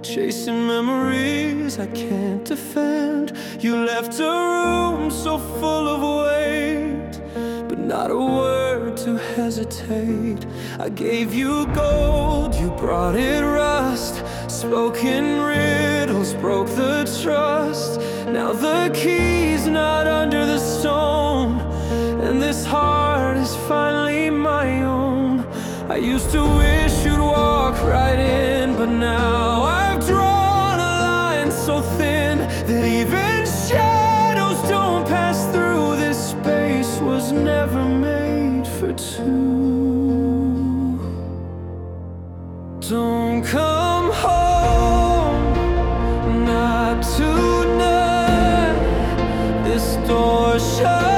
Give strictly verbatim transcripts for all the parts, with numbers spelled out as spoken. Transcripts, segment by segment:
chasing memories I can't defend. You left a room so full of weight, but not a word to hesitate. I gave you gold, you brought it rust. Spoken riddles broke the trust. Now the key's not under the stone, and this heart is finally my own. I used to wish you'd walk right in, but now I've drawn a line so thin that even shadows don't pass through. This space was never made for two. Don't come home, not tonight. This door shut.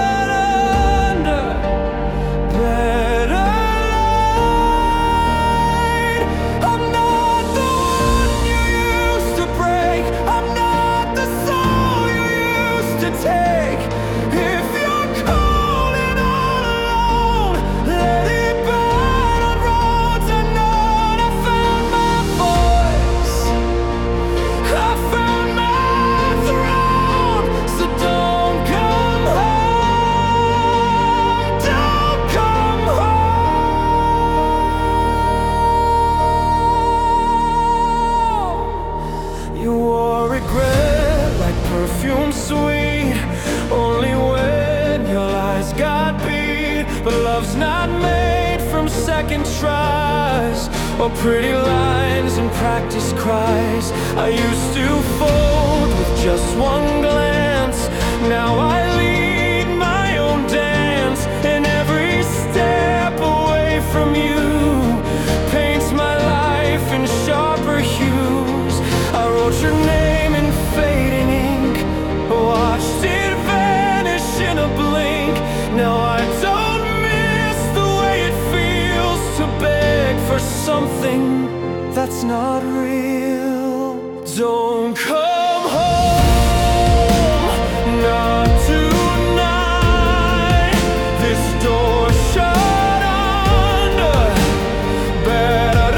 Perfume sweet, only when your lies got beat. But love's not made from second tries, or pretty lines and practice cries. I used to fold with just one glance. Now I lead my own dance, and every step away from you paints my life in sharper hues. I wrote your name in fading ink, watched it vanish in a blink. Now I don't miss the way it feels to beg for something that's not real. Don't come home, not tonight. This door shut under better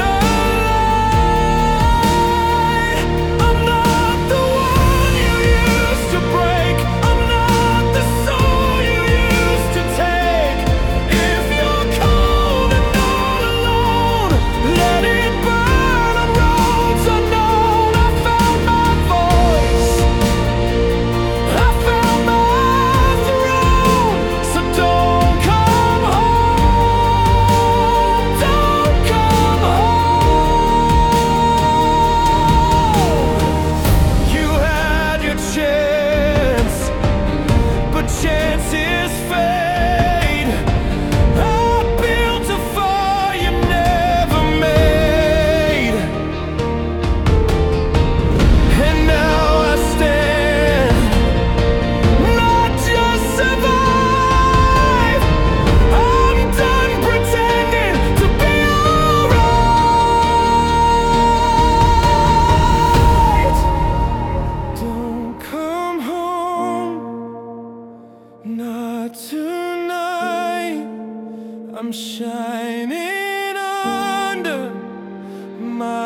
light. I'm not the one you used to break. I'm not the soul you used to take. If you're cold and all alone, let it burn on roads unknown. I found my voice, I found my throne. So don't come home, don't come home. You had your chance, but chances fade. I built a fire you never made, and now I stand, not just survive. I'm done pretending to be alright. Don't come home, not tonight. I'm shining under my